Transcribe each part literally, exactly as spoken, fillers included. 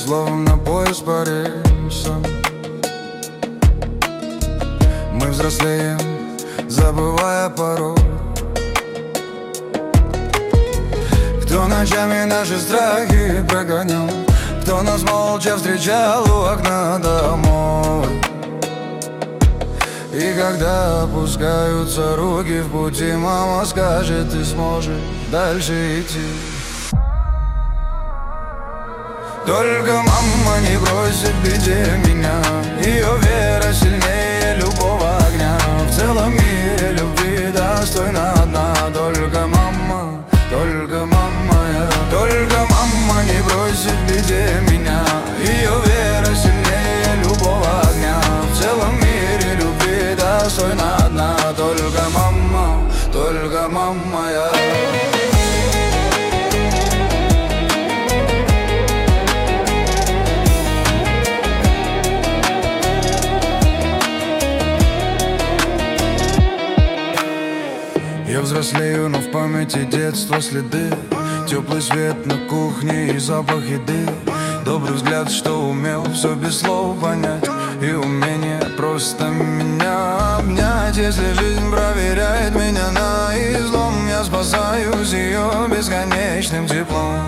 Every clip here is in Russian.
словно поезд по рельсам. Мы взрослеем, забывая порой, кто ночами наши страхи прогонял, кто нас молча встречал у окна домой. И когда опускаются руки в пути, мама скажет: ты сможешь дальше идти. Только мама не бросит в беде меня, ее вера сильнее любого огня. В целом мире любви достойна одна. Только мама, только мама я. Только мама не бросит в беде меня, ее вера сильнее любого огня. В целом мире любви достойна одна. Только мама, только мама я. Я взрослею, но в памяти детства следы. Теплый свет на кухне и запах еды. Добрый взгляд, что умел все без слов понять. И умение просто меня обнять. Если жизнь проверяет меня на излом, я спасаюсь ее бесконечным теплом.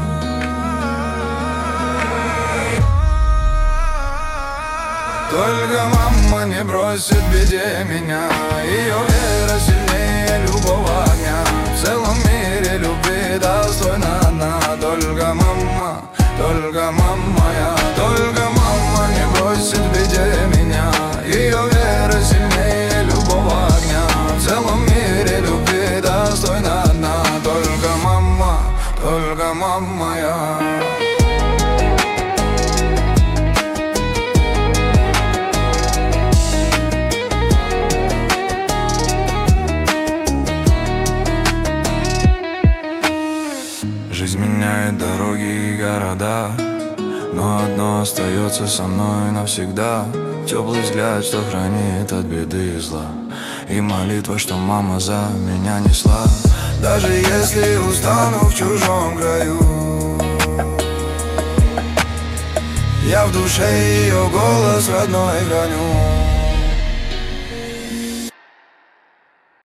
Только мама не бросит в беде меня, ее вера сильнее любого огня. В целом мире любви достойна одна. Только мама, только мама я. Только мама не бросит в беде меня, ее вера сильнее любого огня. В целом мире любви достойна одна. Только мама, только мама я. Жизнь меняет дороги и города, но одно остается со мной навсегда. Теплый взгляд, что хранит от беды и зла, и молитва, что мама за меня несла. Даже если устану в чужом краю, я в душе ее голос родной храню.